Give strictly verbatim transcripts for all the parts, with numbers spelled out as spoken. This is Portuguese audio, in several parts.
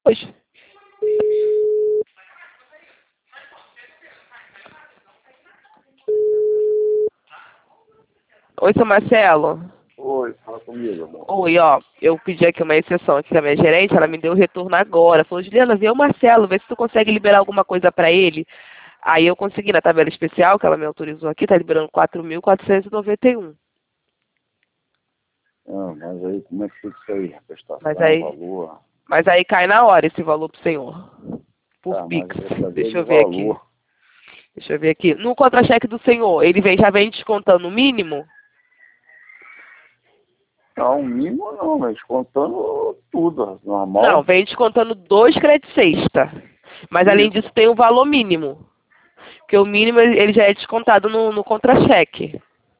hoje. Oi, seu Marcelo. Oi, fala comigo, amor. Oi, ó, eu pedi aqui uma exceção aqui da minha gerente, ela me deu o retorno agora. Falou, Juliana, vê o Marcelo, vê se tu consegue liberar alguma coisa pra ele. Aí eu consegui na tabela especial, que ela me autorizou aqui, tá liberando quatro mil quatrocentos e noventa e um. Ah, mas aí, como é que fica isso aí? A prestação, Mas aí, valor? mas aí cai na hora esse valor pro senhor. Por Tá, mas Pix. eu quero saber Deixa eu do ver aqui. valor. Deixa eu ver aqui. No contra-cheque do senhor, ele vem, já vem descontando o mínimo? Não, mínimo não, mas contando tudo, normal. Não, vem descontando dois créditos sexta. Mas além Isso. disso tem o valor mínimo. Porque o mínimo ele ele já é descontado no, no contra-cheque.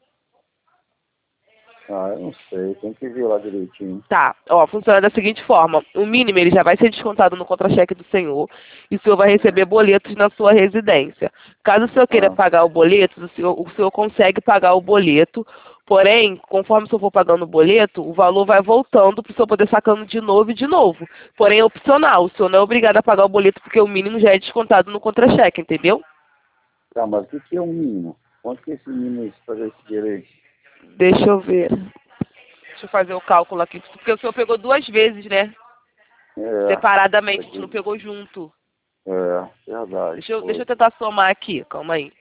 Ah, eu não sei, tem que ver lá direitinho. Tá, ó, funciona da seguinte forma. O mínimo ele já vai ser descontado no contra-cheque do senhor e o senhor vai receber boletos na sua residência. Caso o senhor queira Ah, pagar o boleto, o senhor, o senhor consegue pagar o boleto, porém, conforme o senhor for pagando o boleto, o valor vai voltando para o senhor poder sacando de novo e de novo. Porém, é opcional, o senhor não é obrigado a pagar o boleto porque o mínimo já é descontado no contra-cheque, entendeu? tá, mas o que, que é um mínimo? Quanto que é esse mínimo aí pra ver esse direito? Deixa eu ver. Deixa eu fazer o cálculo aqui, porque o senhor pegou duas vezes, né? É, Separadamente, a gente não peguei. pegou junto. É, verdade, Deixa eu, deixa foi. eu tentar somar aqui, calma aí.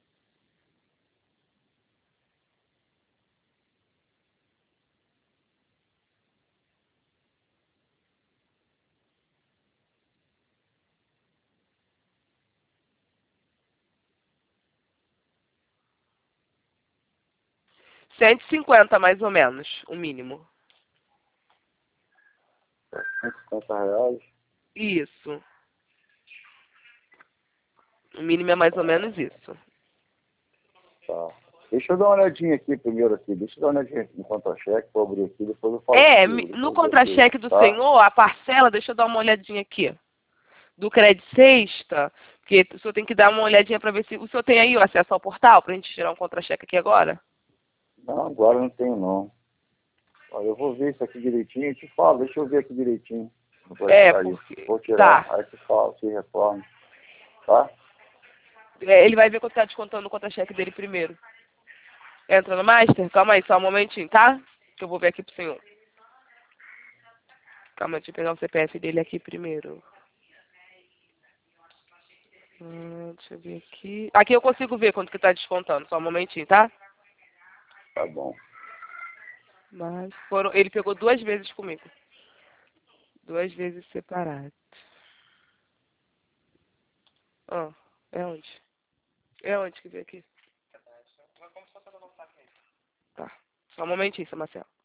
cento e cinquenta mais ou menos, o mínimo. cento e cinquenta reais. Isso. O mínimo é mais ou menos isso. Tá. Deixa eu dar uma olhadinha aqui primeiro aqui. Deixa eu dar uma olhadinha aqui no contra-cheque, vou abrir aqui, depois eu falo É, contigo. mi- no Depois você, contra-cheque do tá? senhor, a parcela, deixa eu dar uma olhadinha aqui. Do crédito sexta, porque o senhor tem que dar uma olhadinha para ver se... O senhor tem aí o acesso ao portal para a gente tirar um contra-cheque aqui agora? Não, agora não tenho não. Olha, eu vou ver isso aqui direitinho e te falo. Deixa eu ver aqui direitinho. Não vai É, ficar aí. porque... Vou tirar, Tá. aí te falo, te retorno. Tá? É, ele vai ver quanto tá descontando o contra-cheque dele primeiro. Entra no Master? Calma aí, só um momentinho, tá? Que eu vou ver aqui pro senhor. Calma, deixa eu pegar o C P F dele aqui primeiro. Hum, deixa eu ver aqui. Aqui eu consigo ver quanto que tá descontando. Só um momentinho, tá? Tá bom. Mas foram, ele pegou duas vezes comigo. Duas vezes separado. Ah, é onde? É onde que veio aqui? Tá. Só um momentinho, seu Marcelo.